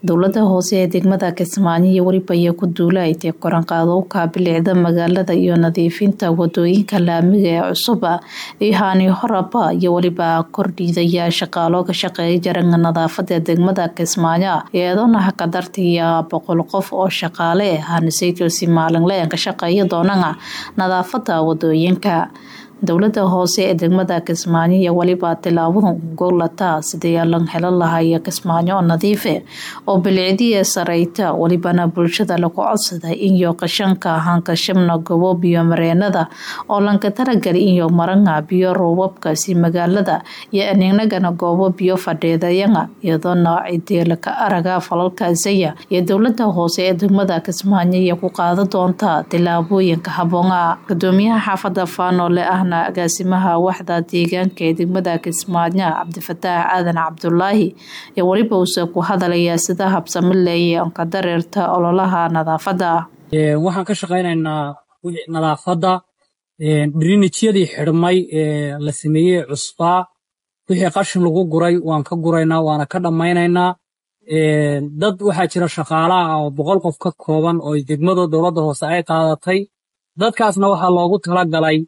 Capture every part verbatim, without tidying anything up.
Dowladda hoose ee degmada Kismaayo iyo waliba ay ku duulaytay koran qaado ka bilicda magaalada iyo nadiifinta wadooyinka laamiga ee cusub ee haani horaba iyo waliba kordhiyay shaqaalo ka shaqeeya jaranka nadaafadda degmada Kismaayo iyadoo ka dartay boqol qof oo shaqaale ah hanasayto si maalinle ka shaqeeya doonana nadaafadda wadooyinka. Dowladda hoose ee degmada Kismaayo iyo waliba tilaabada goolata sidii lan helo lahayd Kismaayo nadiif ah oo bilicdiye sareyta walibana bulshada lagu codsaday in iyo qashanka hanka shimna goobo biyo mareenada oo lanka talagal iyo maranga biyo roobabka si magaalada iyo anagana goobo biyo fadhiyada iyadoo noocidii la ka araga falalkaasiya iyo dowladda hoose ee degmada Kismaayo iyo ku qaado doonta tilaabooyinka habboon. Gudoomiyaha xaafadda Faanole ah agaasimaha waxda deegaanka ee degmada Kismaayo Cabdifataax Aadan Cabdullaahi ee waliba uu ku hadalaya sida habsami leeyahay oo ka dareerta ololaha nadaafadda. ee waxaan ka shaqeynaynaa nadaafadda ee drainage-yadii xirmay ee la sameeyay cusba wixii qashin lagu guray waan ka guraynaa waana ka dhameynaynaa. ee dad waxa jira shaqaalaha oo boqol qof ka kooban oo degmada dowladda hoose ay qaadatay dadkaasna waxa loogu talagalay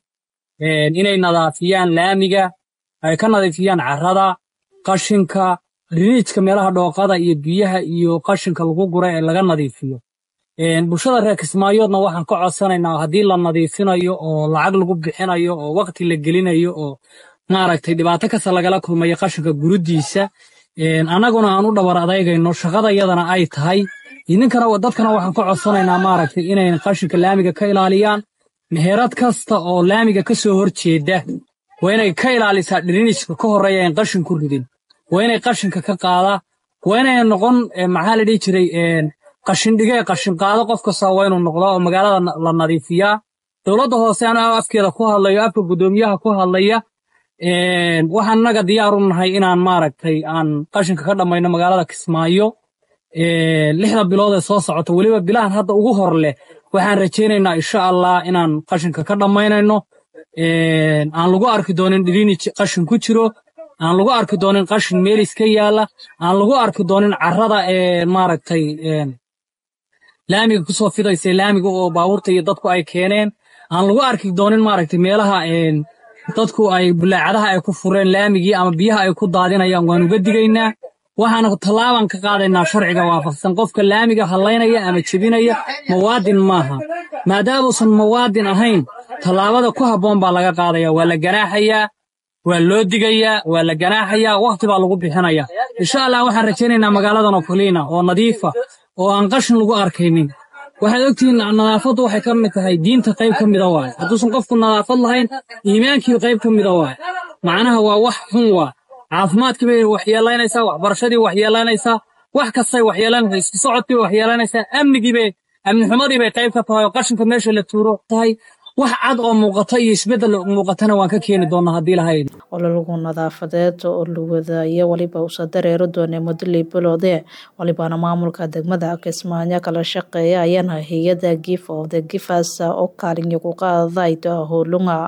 inay nadaafiyaan laamiga ay ka nadiifiyaan carrada qashinka drainage-ka meelaha dhooqada iyo biyaha iyo qashinka lagu guray ee laga nadiifiyo. ee bulshada reer Kismaayoodna waxaan ka codsanaynaa hadii la nadiifinayo oo lacag lagu bixinayo oo waqti la gelinayo oo maaragtay dhibaato kasta lagala kulmayo qashinka gurudiisa ee anaguna aan u dhabar adeegayno shaqada iyadana ay tahay idinkana dadkana waxaan ka codsanaynaa maaragtay inay qashinka laamiga ka ilaaliyaan. meherad kasta oo laamiga ka soo horjeeda waa inay ka ilaalisaa drainage-ka ka horeeya in qashin ku ridin waa inay qashinka ka qaada waa inay noqon maxaa la dhihi jiray qashin dhigay qashin qaado qof kasta waa inuu noqdo oo magaalada la nadiifiyaa. dowladda hoose ana afkeeda ku hadlayo afka gudoomiyaha ku hadlaya ee waxaan naga diyaar u nahay inaan maaragtay aan qashinka ka dhamayno magaalada Kismaayo ee lixda bilood ee soo socota waliba bilahan hadda ugu hor leh waxaan rajaynaynaa insha Allah inaan qashinka ka dhamaynayno ee aan lagu arki doonin drainage qashin ku jiro aan lagu arki doonin qashin meel iska yaala aan lagu arki doonin carrada ee maaragtay ee laamiga ku soo fidaysay laamiga oo baabuurta iyo dadku ay keeneen aan lagu arki doonin maaragtay meelaha ee dadku ay bulaacadaha ay ku fureen laamigii ama biyaha ay ku daadinayaan waan uga digaynaa. waxaan talaaban ka qaadaynaa sharciga waafaqsan qofka laamiga haleynaya ama jabinaya muwaadin maaha maadaama uusan muwaadin ahayn talaabada ku habboon baa laga qaadaya waa la ganaaxayaa waa loo digayaa waa la ganaaxayaa waqti baa lagu bixinayaa. insha Allah waxaan rajaynaynaa magaaladan oo kaliina oo nadiifa oo aan qashin lagu arkaynin. waxaad ogtiin nadaafaddu waxay ka mid tahay diinta qayb ka mid ah waay hadduusan qofku nadaafad lahayn iimaankii qayb ka mid ah waay macnaha waa wax xun waa caafimaadkii bay waxyeelaynaysaa waxbarashadii waxyeelaynaysaa wax kastay waxyeelaynaysaa isku socodkii waxyeelaynaysaa amnigii bay amni xumadii bay qayb ka tahay oo qashinka meesha la tuuro tahay wax cad oo muuqata iyo isbedel muuqatana waan ka keeni doonaa haddii lahayd ololaha nadaafadeed oo lagu wadaayo waliba uu dareero doonay muddo liibiloode walibana maamulka degmada Kismaayo kala shaqeeya ayana hay'adda Gift of the Givers oo kaalin ku qaaday howlunga